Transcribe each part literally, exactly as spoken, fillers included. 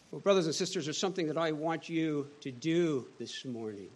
Well, brothers and sisters, there's something that I want you to do this morning.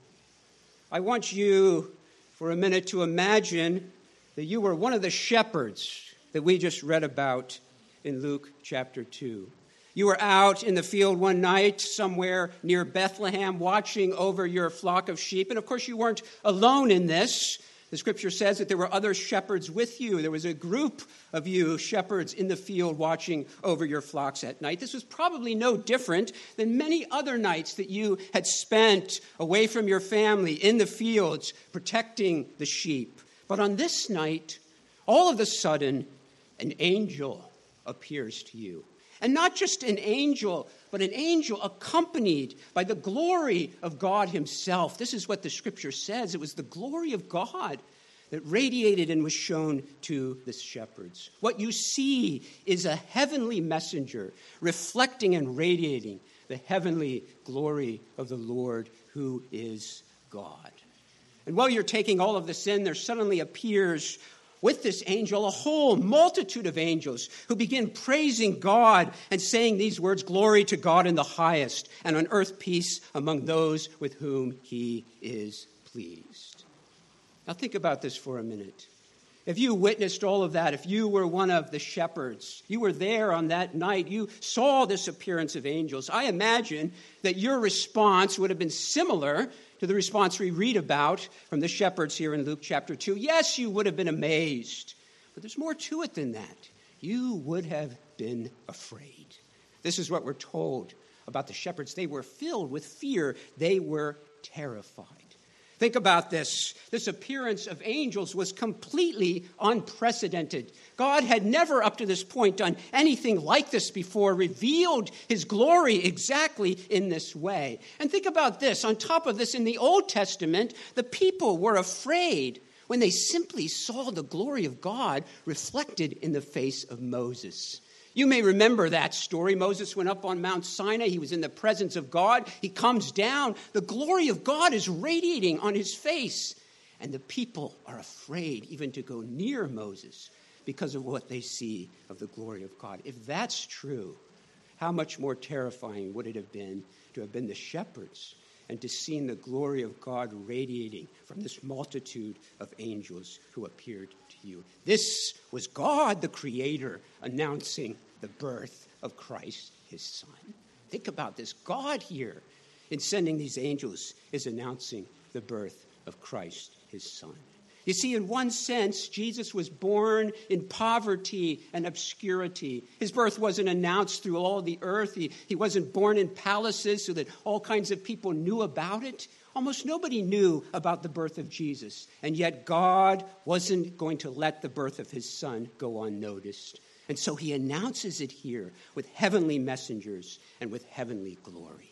I want you, for a minute, to imagine that you were one of the shepherds that we just read about in Luke chapter two. You were out in the field one night somewhere near Bethlehem watching over your flock of sheep. And of course, you weren't alone in this. The scripture says that there were other shepherds with you. There was a group of you shepherds in the field watching over your flocks at night. This was probably no different than many other nights that you had spent away from your family in the fields protecting the sheep. But on this night, all of a sudden, an angel appears to you. And not just an angel, but an angel accompanied by the glory of God himself. This is what the scripture says. It was the glory of God that radiated and was shown to the shepherds. What you see is a heavenly messenger reflecting and radiating the heavenly glory of the Lord who is God. And while you're taking all of this in, there suddenly appears with this angel, a whole multitude of angels who begin praising God and saying these words, "Glory to God in the highest, and on earth peace among those with whom he is pleased." Now think about this for a minute. If you witnessed all of that, if you were one of the shepherds, you were there on that night, you saw this appearance of angels, I imagine that your response would have been similar to the response we read about from the shepherds here in Luke chapter two. Yes, you would have been amazed, but there's more to it than that. You would have been afraid. This is what we're told about the shepherds. They were filled with fear. They were terrified. Think about this. This appearance of angels was completely unprecedented. God had never up to this point done anything like this before, revealed his glory exactly in this way. And think about this. On top of this, in the Old Testament, the people were afraid when they simply saw the glory of God reflected in the face of Moses. You may remember that story. Moses went up on Mount Sinai. He was in the presence of God. He comes down. The glory of God is radiating on his face. And the people are afraid even to go near Moses because of what they see of the glory of God. If that's true, how much more terrifying would it have been to have been the shepherds and to see the glory of God radiating from this multitude of angels who appeared to you. This was God, the Creator, announcing the birth of Christ, his Son. Think about this. God here, in sending these angels, is announcing the birth of Christ, his Son. You see, in one sense, Jesus was born in poverty and obscurity. His birth wasn't announced through all the earth. He, he wasn't born in palaces so that all kinds of people knew about it. Almost nobody knew about the birth of Jesus. And yet God wasn't going to let the birth of his Son go unnoticed. And so he announces it here with heavenly messengers and with heavenly glory.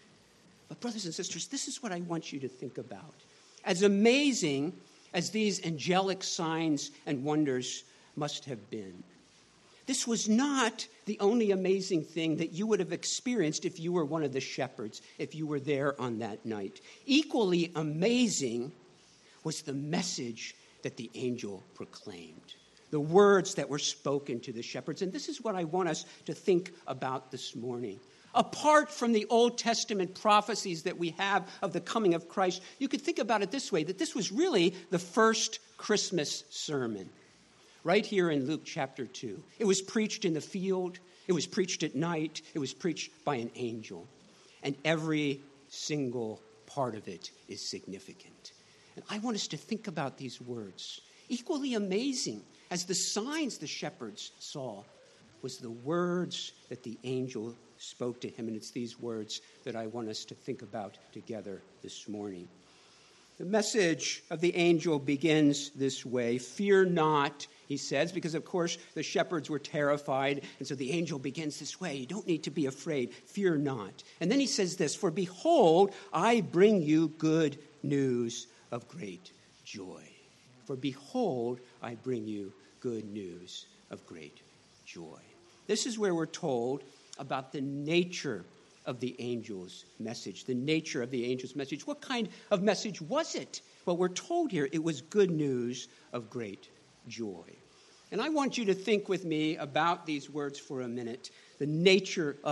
But brothers and sisters, this is what I want you to think about. As amazing as these angelic signs and wonders must have been, this was not the only amazing thing that you would have experienced if you were one of the shepherds, if you were there on that night. Equally amazing was the message that the angel proclaimed, the words that were spoken to the shepherds. And this is what I want us to think about this morning. Apart from the Old Testament prophecies that we have of the coming of Christ, you could think about it this way, that this was really the first Christmas sermon, right here in Luke chapter two. It was preached in the field. It was preached at night. It was preached by an angel. And every single part of it is significant. And I want us to think about these words. Equally amazing as the signs the shepherds saw was the words that the angel spoke to him. And it's these words that I want us to think about together this morning. The message of the angel begins this way. Fear not, he says, because of course the shepherds were terrified. And so the angel begins this way. You don't need to be afraid. Fear not. And then he says this, for behold, I bring you good news of great joy. For behold, I bring you good news of great joy. This is where we're told about the nature of the angel's message, the nature of the angel's message. What kind of message was it? Well, we're told here it was good news of great joy. And I want you to think with me about these words for a minute, the nature of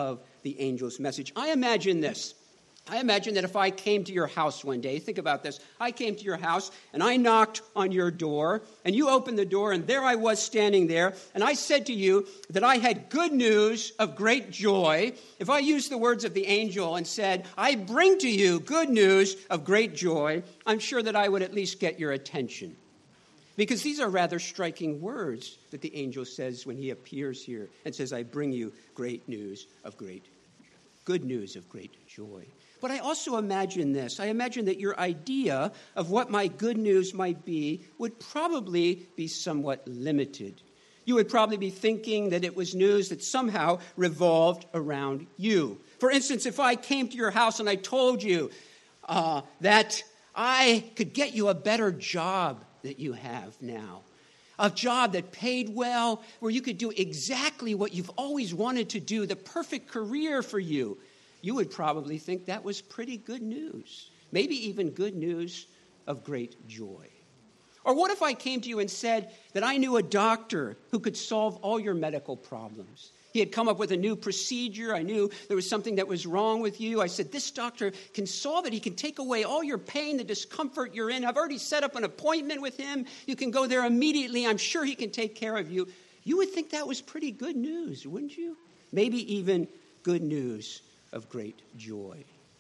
the angel's message. I imagine this. I imagine that if I came to your house one day, think about this. I came to your house and I knocked on your door and you opened the door and there I was standing there and I said to you that I had good news of great joy. If I used the words of the angel and said, I bring to you good news of great joy, I'm sure that I would at least get your attention. Because these are rather striking words that the angel says when he appears here and says, I bring you great news of great, good news of great joy. But I also imagine this. I imagine that your idea of what my good news might be would probably be somewhat limited. You would probably be thinking that it was news that somehow revolved around you. For instance, if I came to your house and I told you uh, that I could get you a better job that you have now, a job that paid well, where you could do exactly what you've always wanted to do, the perfect career for you, you would probably think that was pretty good news, maybe even good news of great joy. Or what if I came to you and said that I knew a doctor who could solve all your medical problems? He had come up with a new procedure. I knew there was something that was wrong with you. I said, this doctor can solve it. He can take away all your pain, the discomfort you're in. I've already set up an appointment with him. You can go there immediately. I'm sure he can take care of you. You would think that was pretty good news, wouldn't you? Maybe even good news of great joy.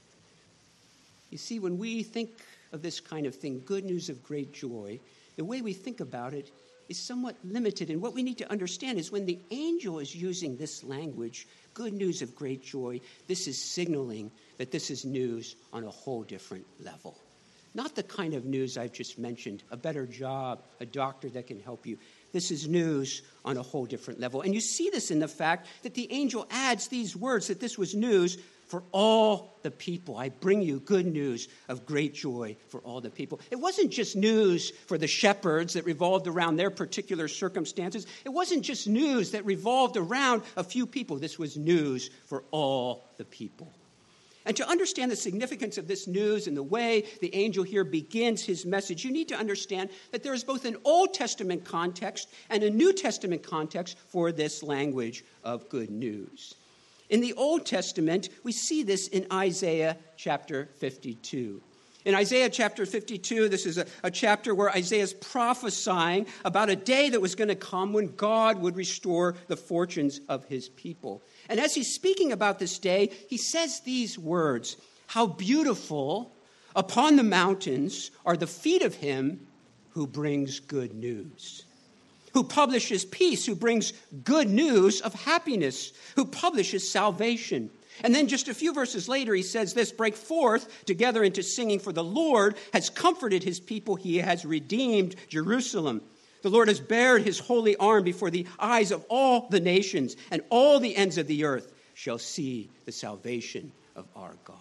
You see, when we think of this kind of thing, good news of great joy, the way we think about it is somewhat limited. And what we need to understand is when the angel is using this language, good news of great joy, this is signaling that this is news on a whole different level. Not the kind of news I've just mentioned, a better job, a doctor that can help you. This is news on a whole different level. And you see this in the fact that the angel adds these words, that this was news for all the people. I bring you good news of great joy for all the people. It wasn't just news for the shepherds that revolved around their particular circumstances. It wasn't just news that revolved around a few people. This was news for all the people. And to understand the significance of this news and the way the angel here begins his message, you need to understand that there is both an Old Testament context and a New Testament context for this language of good news. In the Old Testament, we see this in Isaiah chapter fifty-two. In Isaiah chapter fifty-two, this is a, a chapter where Isaiah is prophesying about a day that was going to come when God would restore the fortunes of his people. And as he's speaking about this day, he says these words, how beautiful upon the mountains are the feet of him who brings good news, who publishes peace, who brings good news of happiness, who publishes salvation. And then just a few verses later, he says this, break forth together into singing, for the Lord has comforted his people. He has redeemed Jerusalem. The Lord has bared his holy arm before the eyes of all the nations, and all the ends of the earth shall see the salvation of our God.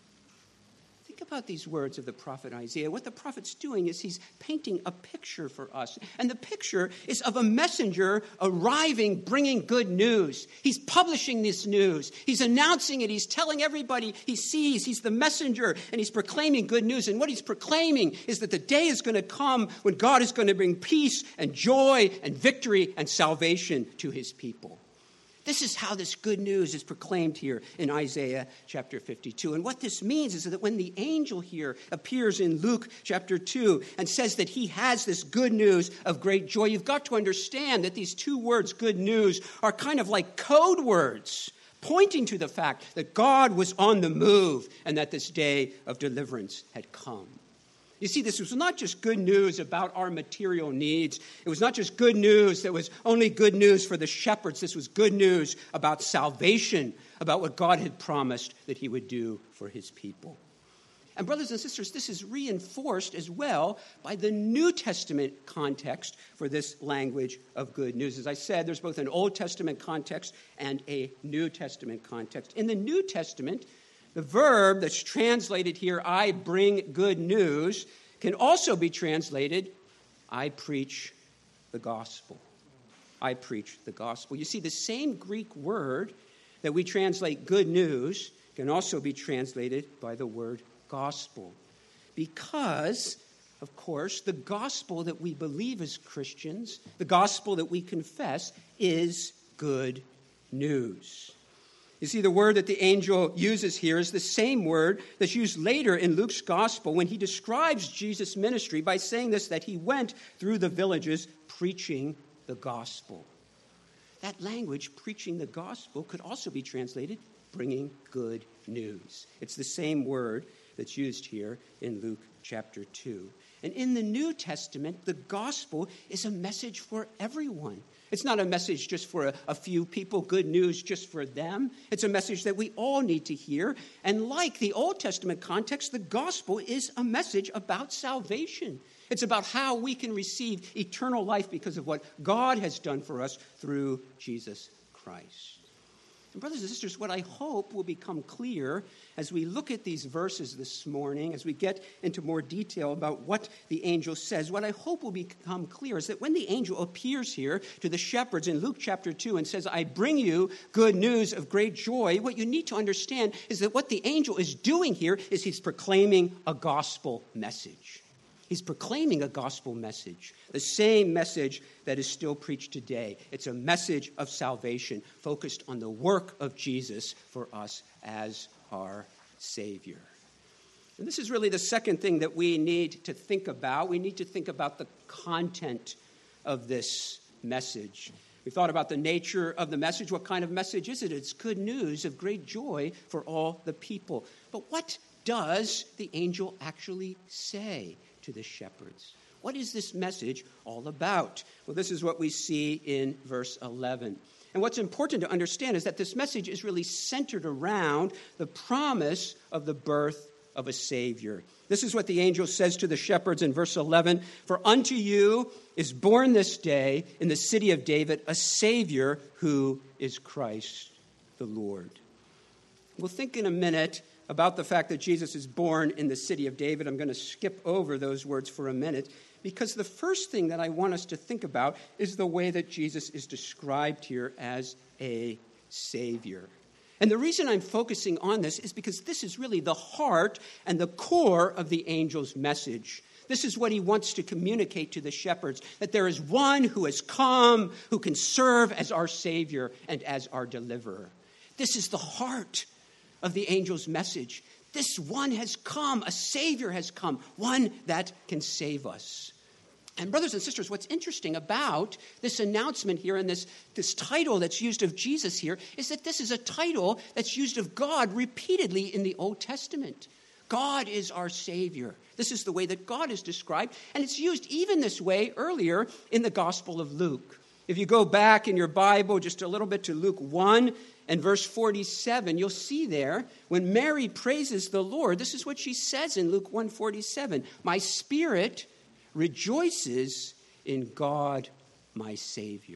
Think about these words of the prophet Isaiah. What the prophet's doing is he's painting a picture for us. And the picture is of a messenger arriving, bringing good news. He's publishing this news. He's announcing it. He's telling everybody he sees. He's the messenger, and he's proclaiming good news. And what he's proclaiming is that the day is going to come when God is going to bring peace and joy and victory and salvation to his people. This is how this good news is proclaimed here in Isaiah chapter fifty-two. And what this means is that when the angel here appears in Luke chapter two and says that he has this good news of great joy, you've got to understand that these two words, good news, are kind of like code words pointing to the fact that God was on the move and that this day of deliverance had come. You see, this was not just good news about our material needs. It was not just good news that was only good news for the shepherds. This was good news about salvation, about what God had promised that he would do for his people. And brothers and sisters, this is reinforced as well by the New Testament context for this language of good news. As I said, there's both an Old Testament context and a New Testament context. In the New Testament, the verb that's translated here, I bring good news, can also be translated, I preach the gospel. I preach the gospel. You see, the same Greek word that we translate good news can also be translated by the word gospel. Because, of course, the gospel that we believe as Christians, the gospel that we confess, is good news. You see, the word that the angel uses here is the same word that's used later in Luke's gospel when he describes Jesus' ministry by saying this, that he went through the villages preaching the gospel. That language, preaching the gospel, could also be translated bringing good news. It's the same word that's used here in Luke chapter two. And in the New Testament, the gospel is a message for everyone. It's not a message just for a, a few people, good news just for them. It's a message that we all need to hear. And like the Old Testament context, the gospel is a message about salvation. It's about how we can receive eternal life because of what God has done for us through Jesus Christ. And brothers and sisters, what I hope will become clear as we look at these verses this morning, as we get into more detail about what the angel says, what I hope will become clear is that when the angel appears here to the shepherds in Luke chapter two and says, I bring you good news of great joy, what you need to understand is that what the angel is doing here is he's proclaiming a gospel message. He's proclaiming a gospel message, the same message that is still preached today. It's a message of salvation focused on the work of Jesus for us as our Savior. And this is really the second thing that we need to think about. We need to think about the content of this message. We thought about the nature of the message. What kind of message is it? It's good news of great joy for all the people. But what does the angel actually say to the shepherds? What is this message all about? Well, this is what we see in verse eleven. And what's important to understand is that this message is really centered around the promise of the birth of a Savior. This is what the angel says to the shepherds in verse eleven. For unto you is born this day in the city of David a Savior who is Christ the Lord. We'll think in a minute about the fact that Jesus is born in the city of David. I'm going to skip over those words for a minute because the first thing that I want us to think about is the way that Jesus is described here as a Savior. And the reason I'm focusing on this is because this is really the heart and the core of the angel's message. This is what he wants to communicate to the shepherds, that there is one who has come who can serve as our Savior and as our deliverer. This is the heart of the angel's message. This one has come, a Savior has come, one that can save us. And brothers and sisters, what's interesting about this announcement here and this, this title that's used of Jesus here is that this is a title that's used of God repeatedly in the Old Testament. God is our Savior. This is the way that God is described, and it's used even this way earlier in the Gospel of Luke. If you go back in your Bible just a little bit to Luke one and verse forty-seven, you'll see there when Mary praises the Lord, this is what she says in Luke one forty-seven. My spirit rejoices in God, my Savior.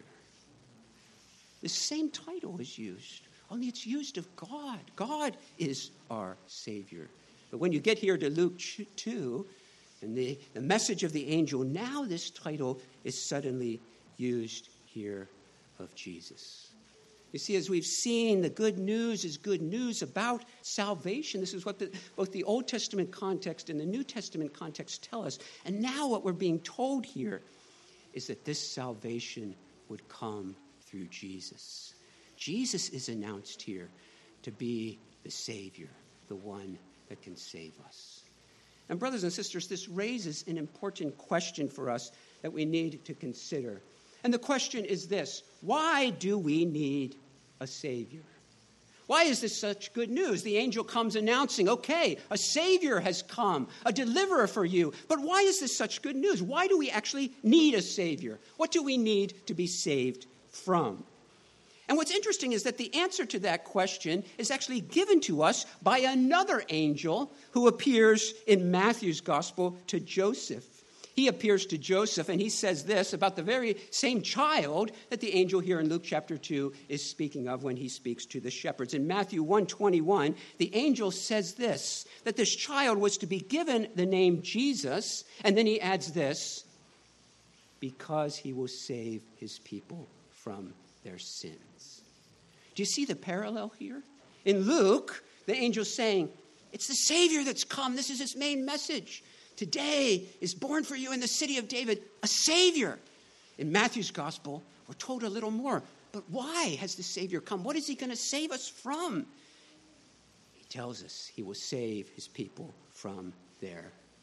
The same title is used, only it's used of God. God is our Savior. But when you get here to Luke two and the, the message of the angel, now this title is suddenly used here of Jesus. You see, as we've seen, the good news is good news about salvation. This is what the, both the Old Testament context and the New Testament context tell us. And now what we're being told here is that this salvation would come through Jesus. Jesus is announced here to be the Savior, the one that can save us. And brothers and sisters, this raises an important question for us that we need to consider. And the question is this: why do we need a Savior? Why is this such good news? The angel comes announcing, okay, a Savior has come, a deliverer for you. But why is this such good news? Why do we actually need a Savior? What do we need to be saved from? And what's interesting is that the answer to that question is actually given to us by another angel who appears in Matthew's gospel to Joseph. He appears to Joseph, and he says this about the very same child that the angel here in Luke chapter two is speaking of when he speaks to the shepherds. In Matthew one twenty-one, the angel says this, that this child was to be given the name Jesus, and then he adds this, because he will save his people from their sins. Do you see the parallel here? In Luke, the angel's saying, it's the Savior that's come. This is his main message. Today is born for you in the city of David a Savior. In Matthew's gospel, we're told a little more. but why has the Savior come? What is he going to save us from? He tells us he will save his people from their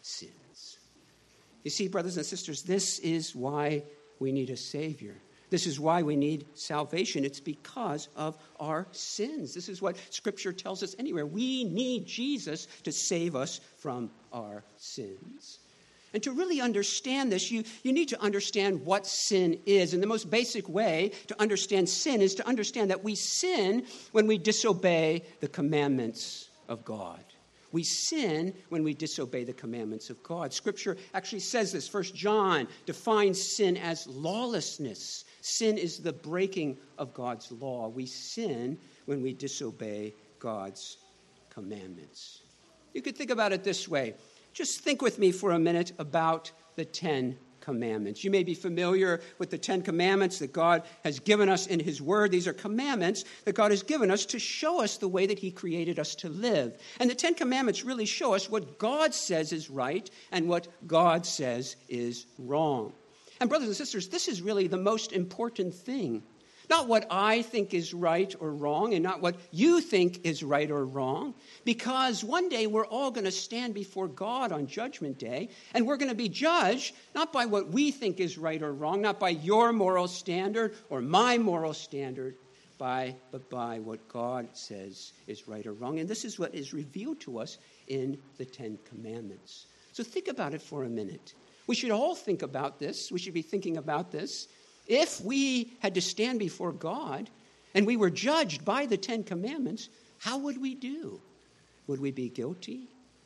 sins. You see, brothers and sisters, this is why we need a Savior. This is why we need salvation. It's because of our sins. This is what Scripture tells us anywhere. We need Jesus to save us from our sins. And to really understand this, you, you need to understand what sin is. And the most basic way to understand sin is to understand that we sin when we disobey the commandments of God. We sin when we disobey the commandments of God. Scripture actually says this. First John defines sin as lawlessness. Sin is the breaking of God's law. We sin when we disobey God's commandments. You could think about it this way. Just think with me for a minute about the Ten Commandments. You may be familiar with the Ten Commandments that God has given us in his word. These are commandments that God has given us to show us the way that he created us to live. And the Ten Commandments really show us what God says is right and what God says is wrong. And brothers and sisters, this is really the most important thing. Not what I think is right or wrong, and not what you think is right or wrong, because one day we're all going to stand before God on Judgment Day, and we're going to be judged not by what we think is right or wrong, not by your moral standard or my moral standard, by but by what God says is right or wrong. And this is what is revealed to us in the Ten Commandments. So think about it for a minute. We should all think about this. We should be thinking about this. If we had to stand before God and we were judged by the Ten Commandments, how would we do? Would we be guilty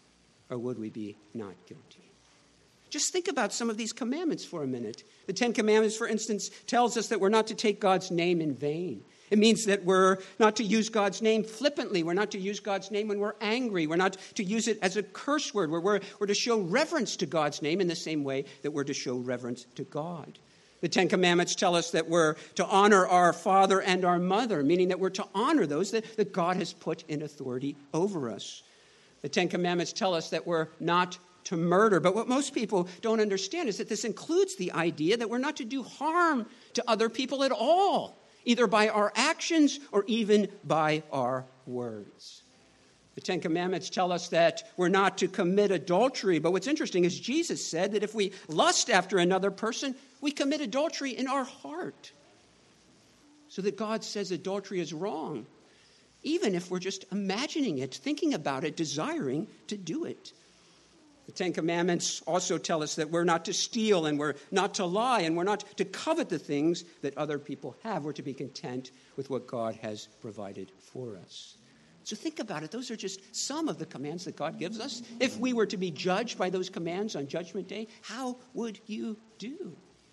or would we be not guilty? Just think about some of these commandments for a minute. The Ten Commandments, for instance, tells us that we're not to take God's name in vain. It means that we're not to use God's name flippantly. We're not to use God's name when we're angry. We're not to use it as a curse word. We're, we're, we're to show reverence to God's name in the same way that we're to show reverence to God. The Ten Commandments tell us that we're to honor our father and our mother, meaning that we're to honor those that, that God has put in authority over us. The Ten Commandments tell us that we're not to murder. But what most people don't understand is that this includes the idea that we're not to do harm to other people at all, either by our actions or even by our words. The Ten Commandments tell us that we're not to commit adultery. But what's interesting is Jesus said that if we lust after another person, we commit adultery in our heart. So that God says adultery is wrong, even if we're just imagining it, thinking about it, desiring to do it. The Ten Commandments also tell us that we're not to steal and we're not to lie and we're not to covet the things that other people have. We're to be content with what God has provided for us. So think about it. Those are just some of the commands that God gives us. If we were to be judged by those commands on Judgment Day, how would you do?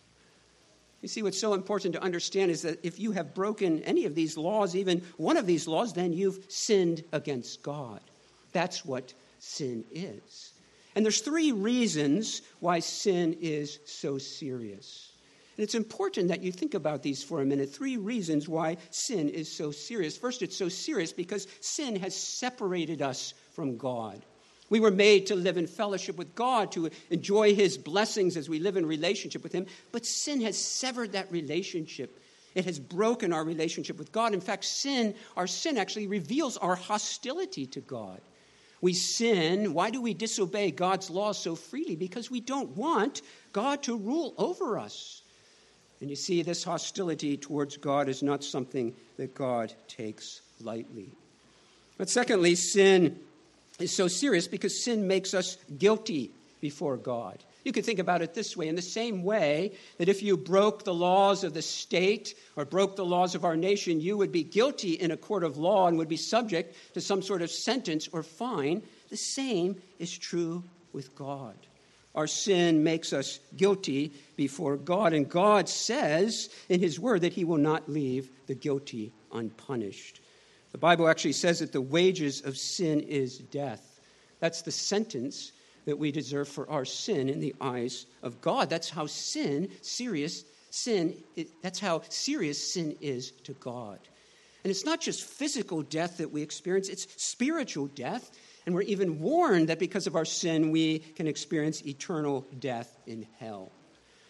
You see, what's so important to understand is that if you have broken any of these laws, even one of these laws, then you've sinned against God. That's what sin is. And there's three reasons why sin is so serious. And it's important that you think about these for a minute. Three reasons why sin is so serious. First, it's so serious because sin has separated us from God. We were made to live in fellowship with God, to enjoy his blessings as we live in relationship with him. But sin has severed that relationship. It has broken our relationship with God. In fact, sin, our sin actually reveals our hostility to God. We sin. Why do we disobey God's law so freely? Because we don't want God to rule over us. And you see, this hostility towards God is not something that God takes lightly. But secondly, sin is so serious because sin makes us guilty before God. You could think about it this way. In the same way that if you broke the laws of the state or broke the laws of our nation, you would be guilty in a court of law and would be subject to some sort of sentence or fine. The same is true with God. Our sin makes us guilty before God, and God says in his word that he will not leave the guilty unpunished. The Bible actually says that the wages of sin is death. That's the sentence that we deserve for our sin in the eyes of God. That's how sin, serious sin, that's how serious sin is to God. And it's not just physical death that we experience, it's spiritual death. And we're even warned that because of our sin, we can experience eternal death in hell.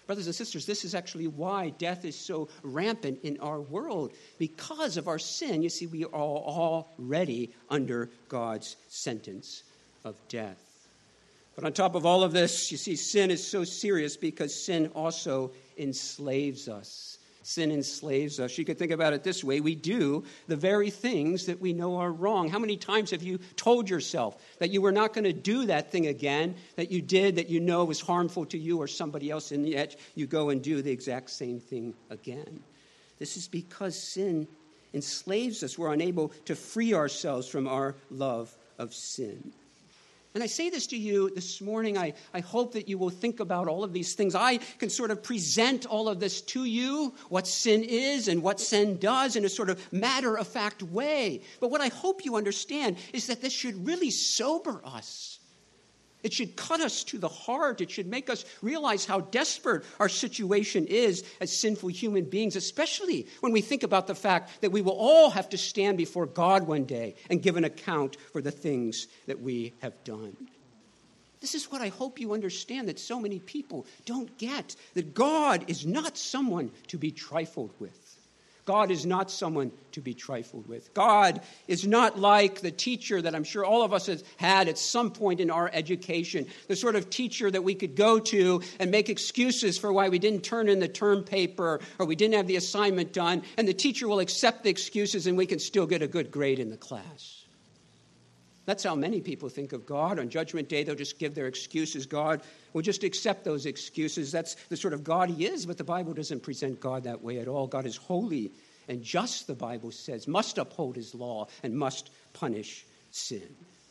Brothers and sisters, this is actually why death is so rampant in our world. Because of our sin, you see, we are already under God's sentence of death. But on top of all of this, you see, sin is so serious because sin also enslaves us. Sin enslaves us. You could think about it this way. We do the very things that we know are wrong. How many times have you told yourself that you were not going to do that thing again, that you did, that you know was harmful to you or somebody else, and yet you go and do the exact same thing again? This is because sin enslaves us. We're unable to free ourselves from our love of sin. And I say this to you this morning. I, I hope that you will think about all of these things. I can sort of present all of this to you, what sin is and what sin does, in a sort of matter-of-fact way. But what I hope you understand is that this should really sober us. It should cut us to the heart. It should make us realize how desperate our situation is as sinful human beings, especially when we think about the fact that we will all have to stand before God one day and give an account for the things that we have done. This is what I hope you understand, that so many people don't get, that God is not someone to be trifled with. God is not someone to be trifled with. God is not like the teacher that I'm sure all of us have had at some point in our education, the sort of teacher that we could go to and make excuses for why we didn't turn in the term paper or we didn't have the assignment done, and the teacher will accept the excuses and we can still get a good grade in the class. That's how many people think of God. On Judgment Day, they'll just give their excuses. God will just accept those excuses. That's the sort of God he is, but the Bible doesn't present God that way at all. God is holy and just, the Bible says, must uphold his law and must punish sin.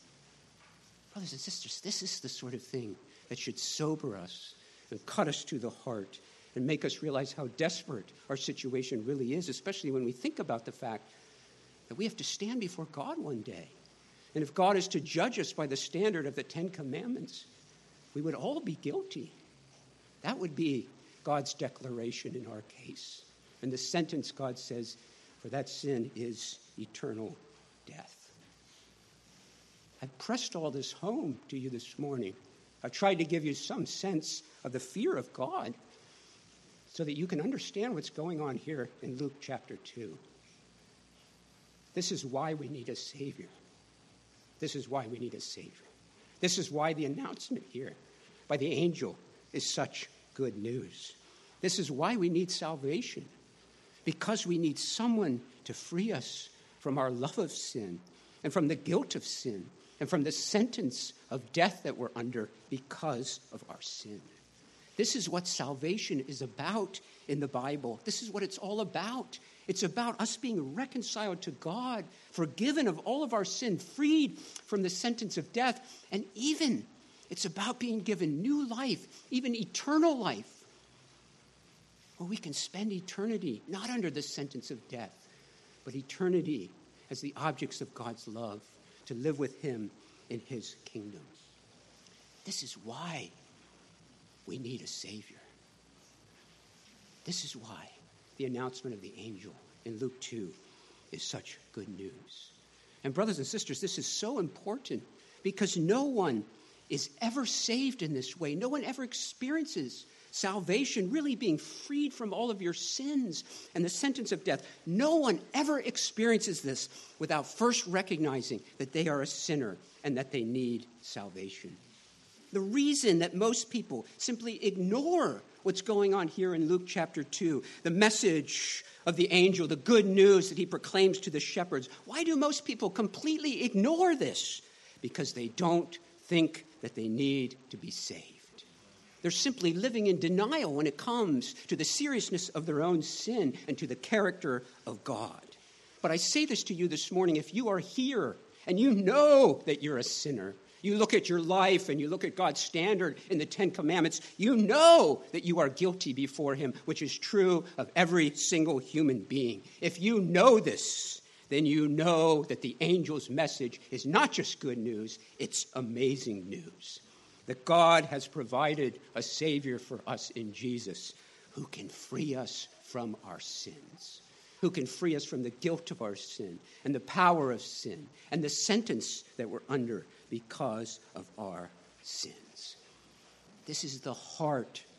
Brothers and sisters, this is the sort of thing that should sober us and cut us to the heart and make us realize how desperate our situation really is, especially when we think about the fact that we have to stand before God one day. And if God is to judge us by the standard of the Ten Commandments, we would all be guilty. That would be God's declaration in our case. And the sentence, God says, for that sin is eternal death. I've pressed all this home to you this morning. I've tried to give you some sense of the fear of God so that you can understand what's going on here in Luke chapter two. This is why we need a Savior. This is why we need a Savior. This is why the announcement here by the angel is such good news. This is why we need salvation, because we need someone to free us from our love of sin and from the guilt of sin and from the sentence of death that we're under because of our sin. This is what salvation is about in the Bible. This is what it's all about. It's about us being reconciled to God, forgiven of all of our sin, freed from the sentence of death, and even it's about being given new life, even eternal life, where we can spend eternity not under the sentence of death, but eternity as the objects of God's love, to live with him in his kingdom. This is why we need a Savior. This is why the announcement of the angel in Luke two is such good news. And brothers and sisters, this is so important because no one is ever saved in this way. No one ever experiences salvation, really being freed from all of your sins and the sentence of death. No one ever experiences this without first recognizing that they are a sinner and that they need salvation. The reason that most people simply ignore what's going on here in Luke chapter two, the message of the angel, the good news that he proclaims to the shepherds, why do most people completely ignore this? Because they don't think that they need to be saved. They're simply living in denial when it comes to the seriousness of their own sin and to the character of God. But I say this to you this morning, if you are here and you know that you're a sinner, you look at your life and you look at God's standard in the Ten Commandments, you know that you are guilty before him, which is true of every single human being. If you know this, then you know that the angel's message is not just good news, it's amazing news. That God has provided a Savior for us in Jesus who can free us from our sins, who can free us from the guilt of our sin and the power of sin and the sentence that we're under because of our sins. This is the heart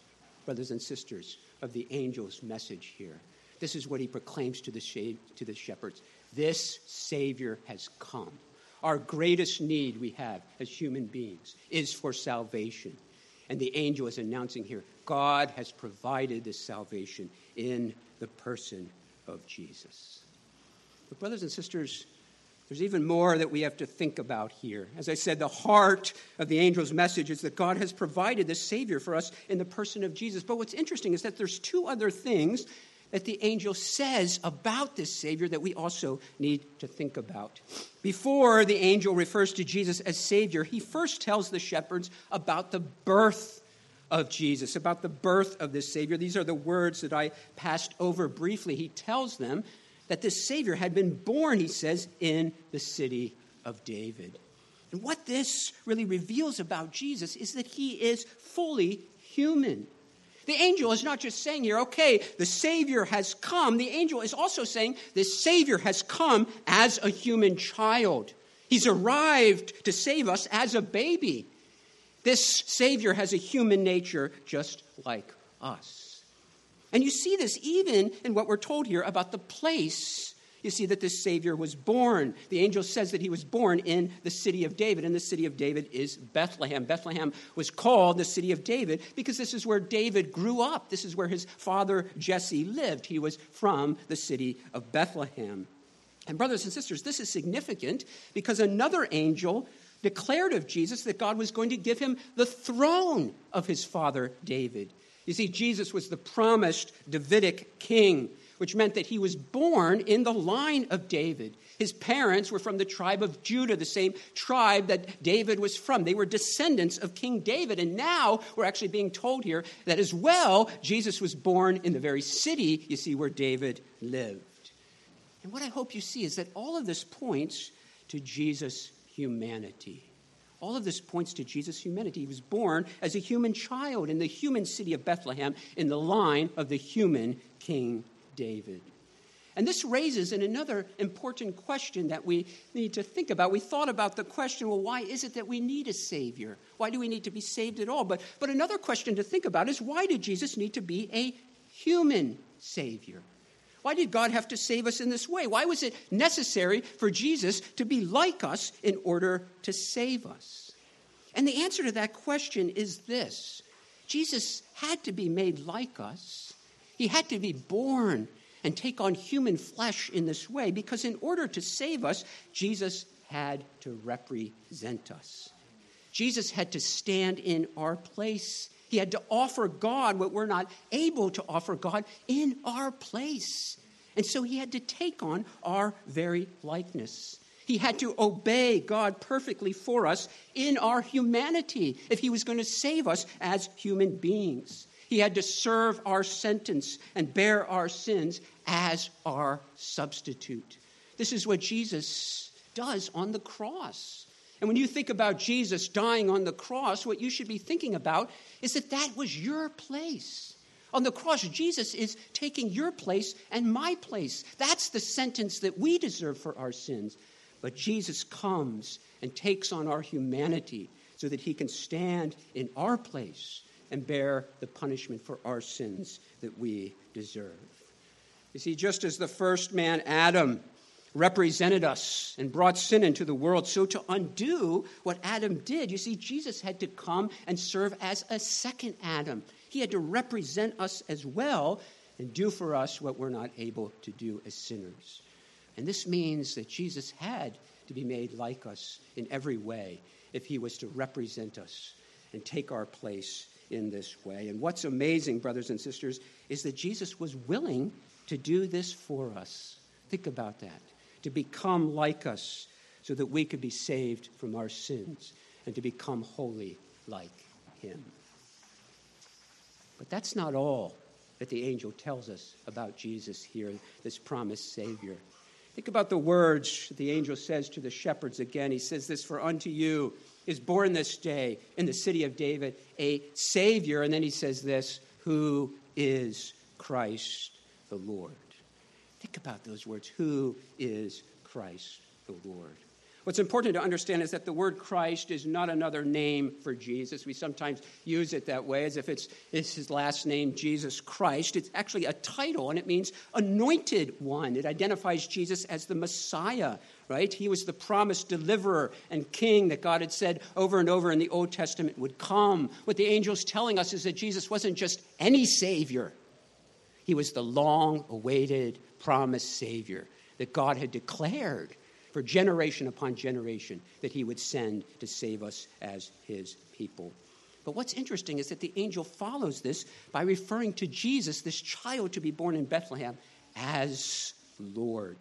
brothers and sisters, of the angel's message here. This is what he proclaims to the shade, to the shepherds. This Savior has come. Our greatest need we have as human beings is for salvation. And the angel is announcing here, God has provided this salvation in the person of Jesus. But brothers and sisters, there's even more that we have to think about here. As I said, the heart of the angel's message is that God has provided this Savior for us in the person of Jesus. But what's interesting is that there's two other things that the angel says about this Savior that we also need to think about. Before the angel refers to Jesus as Savior, he first tells the shepherds about the birth of Jesus, about the birth of this Savior. These are the words that I passed over briefly. He tells them that this Savior had been born, he says, in the city of David. And what this really reveals about Jesus is that he is fully human. The angel is not just saying here, okay, the Savior has come. The angel is also saying this Savior has come as a human child. He's arrived to save us as a baby. This Savior has a human nature just like us. And you see this even in what we're told here about the place. You see that this Savior was born. The angel says that he was born in the city of David, and the city of David is Bethlehem. Bethlehem was called the city of David because this is where David grew up. This is where his father Jesse lived. He was from the city of Bethlehem. And brothers and sisters, this is significant because another angel declared of Jesus that God was going to give him the throne of his father David. You see, Jesus was the promised Davidic king, which meant that he was born in the line of David. His parents were from the tribe of Judah, the same tribe that David was from. They were descendants of King David. And now we're actually being told here that as well, Jesus was born in the very city, you see, where David lived. And what I hope you see is that all of this points to Jesus' humanity. All of this points to Jesus' humanity. He was born as a human child in the human city of Bethlehem in the line of the human King David. And this raises an another important question that we need to think about. We thought about the question, well, why is it that we need a Savior? Why do we need to be saved at all? But, but another question to think about is, why did Jesus need to be a human Savior? Why did God have to save us in this way? Why was it necessary for Jesus to be like us in order to save us? And the answer to that question is this. Jesus had to be made like us. He had to be born and take on human flesh in this way because in order to save us, Jesus had to represent us. Jesus had to stand in our place. He had to offer God what we're not able to offer God in our place. And so he had to take on our very likeness. He had to obey God perfectly for us in our humanity if he was going to save us as human beings. He had to serve our sentence and bear our sins as our substitute. This is what Jesus does on the cross. And when you think about Jesus dying on the cross, what you should be thinking about is that that was your place. On the cross, Jesus is taking your place and my place. That's the sentence that we deserve for our sins. But Jesus comes and takes on our humanity so that he can stand in our place and bear the punishment for our sins that we deserve. You see, just as the first man, Adam, represented us and brought sin into the world, so to undo what Adam did, you see, Jesus had to come and serve as a second Adam. He had to represent us as well and do for us what we're not able to do as sinners. And this means that Jesus had to be made like us in every way if he was to represent us and take our place in this way. And what's amazing, brothers and sisters, is that Jesus was willing to do this for us. Think about that. To become like us so that we could be saved from our sins and to become holy like him. But that's not all that the angel tells us about Jesus here, this promised Savior. Think about the words the angel says to the shepherds again. He says this, "For unto you is born this day in the city of David a Savior." And then he says this, "who is Christ the Lord." Think about those words. Who is Christ the Lord? What's important to understand is that the word Christ is not another name for Jesus. We sometimes use it that way, as if it's, it's his last name, Jesus Christ. It's actually a title, and it means anointed one. It identifies Jesus as the Messiah, right? He was the promised deliverer and king that God had said over and over in the Old Testament would come. What the angel's telling us is that Jesus wasn't just any Savior. He was the long-awaited, promised Savior that God had declared for generation upon generation that he would send to save us as his people. But what's interesting is that the angel follows this by referring to Jesus, this child to be born in Bethlehem, as Lord.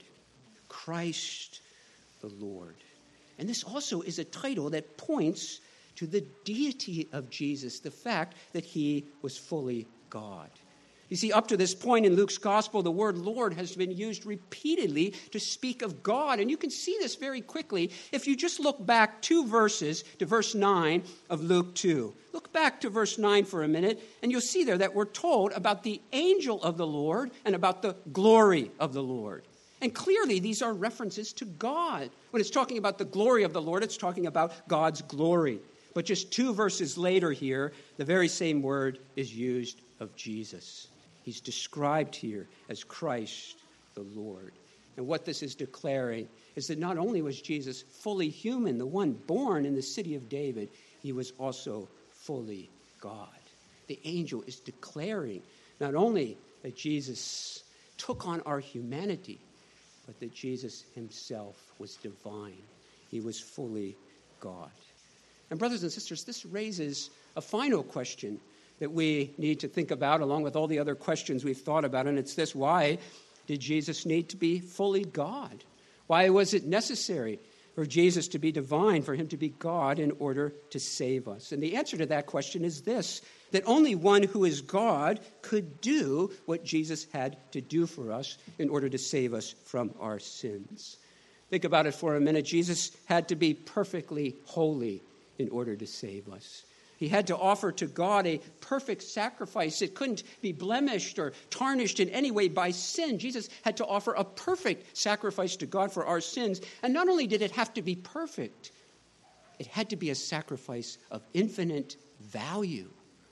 Christ the Lord. And this also is a title that points to the deity of Jesus, the fact that he was fully God. You see, up to this point in Luke's gospel, the word Lord has been used repeatedly to speak of God. And you can see this very quickly if you just look back two verses to verse nine of Luke two. Look back to verse nine for a minute, and you'll see there that we're told about the angel of the Lord and about the glory of the Lord. And clearly, these are references to God. When it's talking about the glory of the Lord, it's talking about God's glory. But just two verses later here, the very same word is used of Jesus. He's described here as Christ the Lord. And what this is declaring is that not only was Jesus fully human, the one born in the city of David, he was also fully God. The angel is declaring not only that Jesus took on our humanity, but that Jesus himself was divine. He was fully God. And brothers and sisters, this raises a final question that we need to think about, along with all the other questions we've thought about, and it's this: why did Jesus need to be fully God? Why was it necessary for Jesus to be divine, for him to be God, in order to save us? And the answer to that question is this: that only one who is God could do what Jesus had to do for us in order to save us from our sins. Think about it for a minute. Jesus had to be perfectly holy in order to save us. He had to offer to God a perfect sacrifice. It couldn't be blemished or tarnished in any way by sin. Jesus had to offer a perfect sacrifice to God for our sins. And not only did it have to be perfect, it had to be a sacrifice of infinite value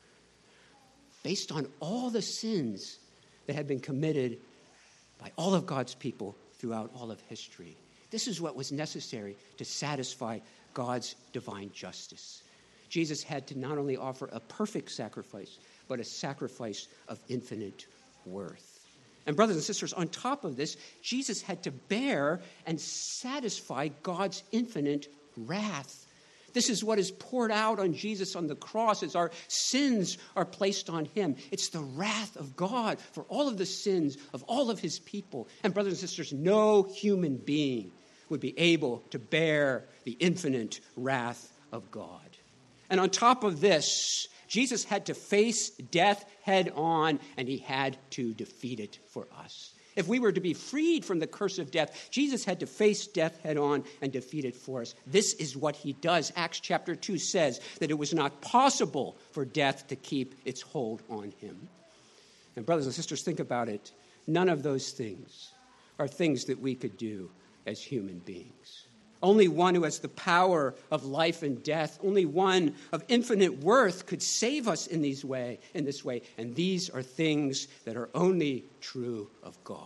based on all the sins that had been committed by all of God's people throughout all of history. This is what was necessary to satisfy God's divine justice. Jesus had to not only offer a perfect sacrifice, but a sacrifice of infinite worth. And brothers and sisters, on top of this, Jesus had to bear and satisfy God's infinite wrath. This is what is poured out on Jesus on the cross as our sins are placed on him. It's the wrath of God for all of the sins of all of his people. And brothers and sisters, no human being would be able to bear the infinite wrath of God. And on top of this, Jesus had to face death head on, and he had to defeat it for us. If we were to be freed from the curse of death, Jesus had to face death head on and defeat it for us. This is what he does. Acts chapter two says that it was not possible for death to keep its hold on him. And brothers and sisters, think about it. None of those things are things that we could do as human beings. Only one who has the power of life and death, only one of infinite worth could save us in these way, in this way. And these are things that are only true of God.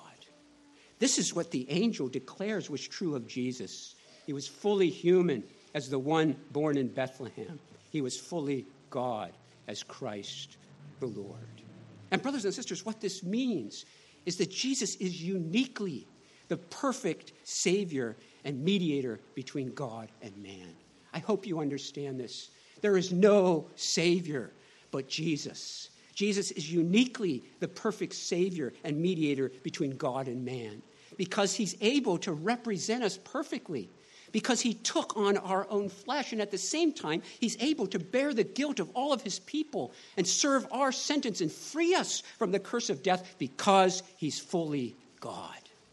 This is what the angel declares was true of Jesus. He was fully human as the one born in Bethlehem. He was fully God as Christ the Lord. And brothers and sisters, what this means is that Jesus is uniquely the perfect Savior and mediator between God and man. I hope you understand this. There is no Savior but Jesus. Jesus is uniquely the perfect Savior and mediator between God and man because he's able to represent us perfectly, because he took on our own flesh, and at the same time, he's able to bear the guilt of all of his people and serve our sentence and free us from the curse of death because he's fully God.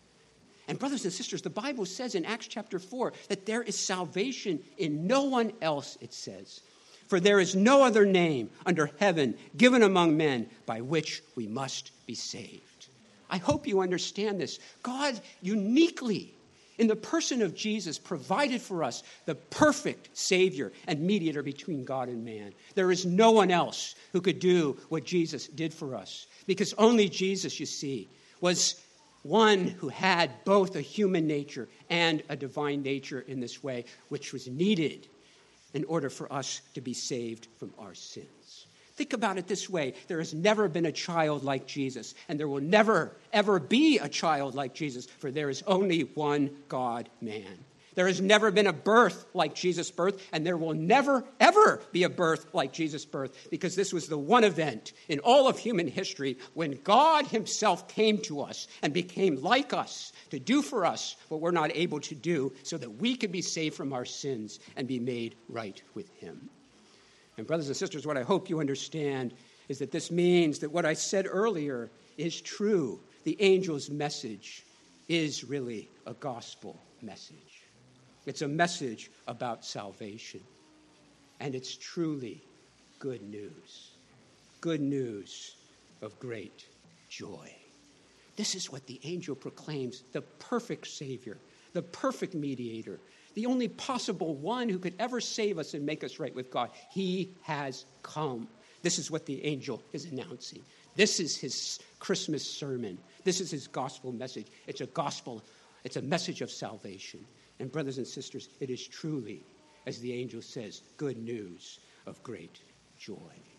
And brothers and sisters, the Bible says in Acts chapter four that there is salvation in no one else, it says. For there is no other name under heaven given among men by which we must be saved. I hope you understand this. God uniquely in the person of Jesus, provided for us the perfect Savior and mediator between God and man. There is no one else who could do what Jesus did for us, because only Jesus, you see, was one who had both a human nature and a divine nature in this way, which was needed in order for us to be saved from our sins. Think about it this way. There has never been a child like Jesus, and there will never, ever be a child like Jesus, for there is only one God-man. There has never been a birth like Jesus' birth, and there will never, ever be a birth like Jesus' birth, because this was the one event in all of human history when God himself came to us and became like us to do for us what we're not able to do, so that we could be saved from our sins and be made right with him. And brothers and sisters, what I hope you understand is that this means that what I said earlier is true. The angel's message is really a gospel message. It's a message about salvation. And it's truly good news. Good news of great joy. This is what the angel proclaims: the perfect Savior, the perfect mediator, the only possible one who could ever save us and make us right with God. He has come. This is what the angel is announcing. This is his Christmas sermon. This is his gospel message. It's a gospel, it's a message of salvation. And brothers and sisters, it is truly, as the angel says, good news of great joy.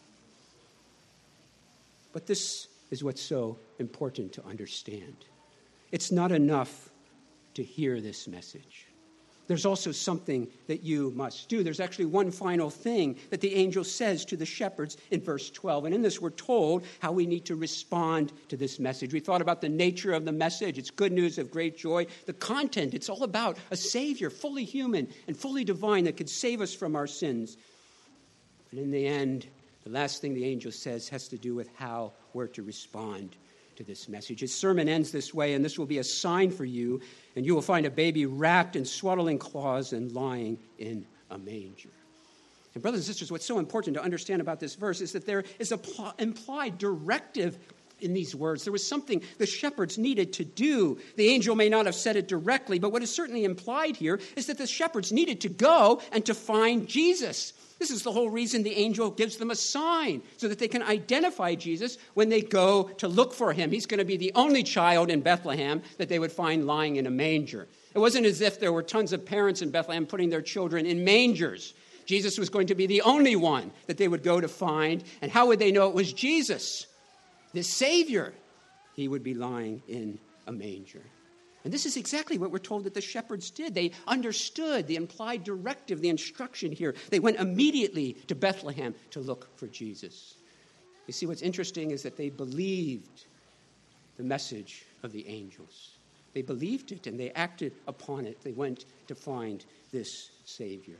But this is what's so important to understand. It's not enough to hear this message. There's also something that you must do. There's actually one final thing that the angel says to the shepherds in verse twelve. And in this, we're told how we need to respond to this message. We thought about the nature of the message. It's good news of great joy. The content, it's all about a Savior, fully human and fully divine, that could save us from our sins. And in the end, the last thing the angel says has to do with how we're to respond to this message. His sermon ends this way: and this will be a sign for you, and you will find a baby wrapped in swaddling cloths and lying in a manger. And brothers and sisters, what's so important to understand about this verse is that there is an pl- implied directive in these words. There was something the shepherds needed to do. The angel may not have said it directly, but what is certainly implied here is that the shepherds needed to go and to find Jesus. This is the whole reason the angel gives them a sign, so that they can identify Jesus when they go to look for him. He's going to be the only child in Bethlehem that they would find lying in a manger. It wasn't as if there were tons of parents in Bethlehem putting their children in mangers. Jesus was going to be the only one that they would go to find. And how would they know it was Jesus, this Savior? He would be lying in a manger. And this is exactly what we're told that the shepherds did. They understood the implied directive, the instruction here. They went immediately to Bethlehem to look for Jesus. You see, what's interesting is that they believed the message of the angels. They believed it and they acted upon it. They went to find this Savior.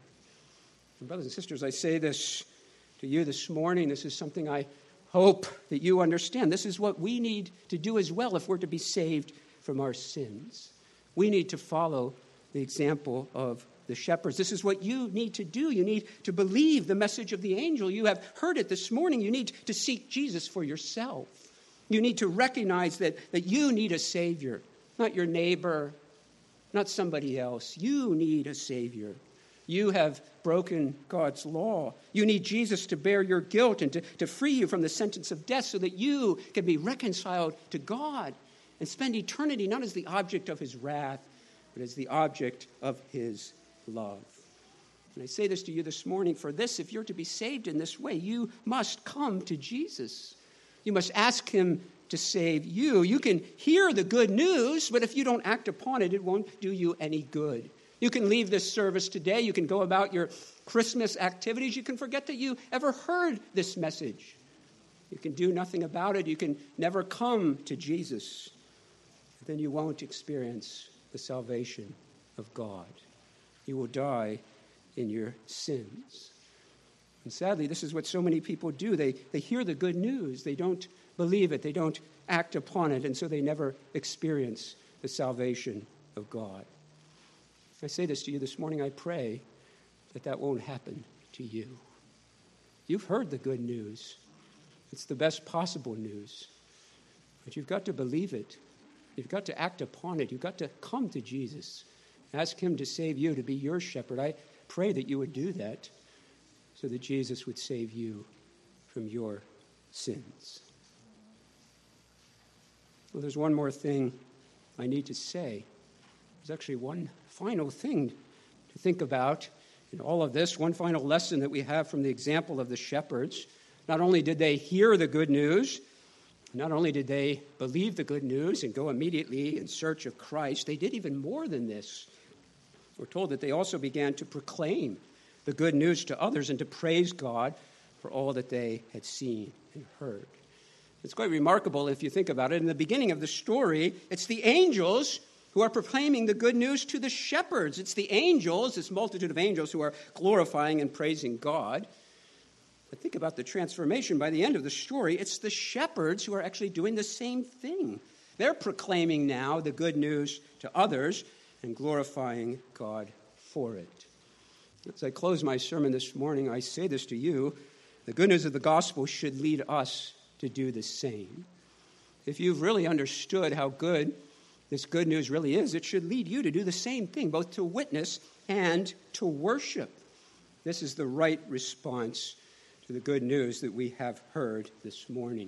And brothers and sisters, I say this to you this morning. This is something I hope that you understand. This is what we need to do as well if we're to be saved from our sins. We need to follow the example of the shepherds. This is what you need to do. You need to believe the message of the angel. You have heard it this morning. You need to seek Jesus for yourself. You need to recognize that, that you need a Savior, not your neighbor, not somebody else. You need a Savior. You have broken God's law. You need Jesus to bear your guilt and to, to free you from the sentence of death so that you can be reconciled to God and spend eternity not as the object of his wrath, but as the object of his love. And I say this to you this morning, for this, if you're to be saved in this way, you must come to Jesus. You must ask him to save you. You can hear the good news, but if you don't act upon it, it won't do you any good. You can leave this service today. You can go about your Christmas activities. You can forget that you ever heard this message. You can do nothing about it. You can never come to Jesus. Then you won't experience the salvation of God. You will die in your sins. And sadly, this is what so many people do. They, they hear the good news. They don't believe it. They don't act upon it. And so they never experience the salvation of God. I say this to you this morning. I pray that that won't happen to you. You've heard the good news. It's the best possible news. But you've got to believe it. You've got to act upon it. You've got to come to Jesus. Ask him to save you, to be your shepherd. I pray that you would do that so that Jesus would save you from your sins. Well, there's one more thing I need to say. There's actually one final thing to think about in all of this, one final lesson that we have from the example of the shepherds. Not only did they hear the good news, not only did they believe the good news and go immediately in search of Christ, they did even more than this. We're told that they also began to proclaim the good news to others and to praise God for all that they had seen and heard. It's quite remarkable if you think about it. In the beginning of the story, it's the angels who are proclaiming the good news to the shepherds. It's the angels, this multitude of angels, who are glorifying and praising God. But think about the transformation by the end of the story. It's the shepherds who are actually doing the same thing. They're proclaiming now the good news to others and glorifying God for it. As I close my sermon this morning, I say this to you. The good news of the gospel should lead us to do the same. If you've really understood how good this good news really is, it should lead you to do the same thing, both to witness and to worship. This is the right response to the good news that we have heard this morning.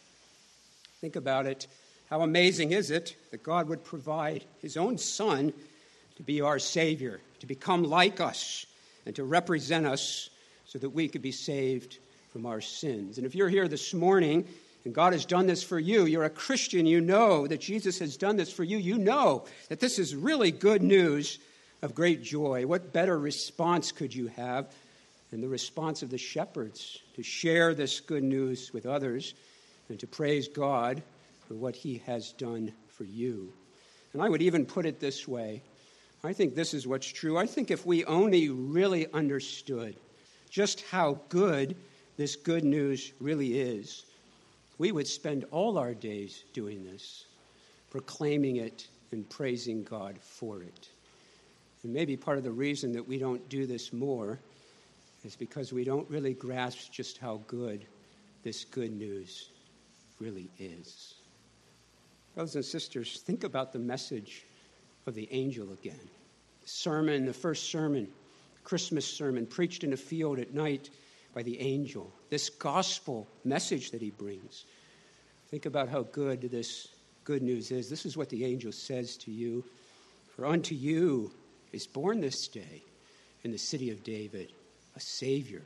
Think about it. How amazing is it that God would provide his own Son to be our Savior, to become like us, and to represent us so that we could be saved from our sins. And if you're here this morning and God has done this for you, you're a Christian, you know that Jesus has done this for you, you know that this is really good news of great joy. What better response could you have than the response of the shepherds to share this good news with others and to praise God for what he has done for you? And I would even put it this way. I think this is what's true. I think if we only really understood just how good this good news really is, we would spend all our days doing this, proclaiming it and praising God for it. And maybe part of the reason that we don't do this more is because we don't really grasp just how good this good news really is. Brothers and sisters, think about the message of the angel again. The sermon, the first sermon, Christmas sermon, preached in a field at night by the angel. This gospel message that he brings. Think about how good this good news is. This is what the angel says to you. For unto you is born this day in the city of David a Savior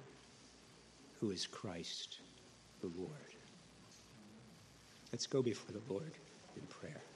who is Christ the Lord. Let's go before the Lord in prayer.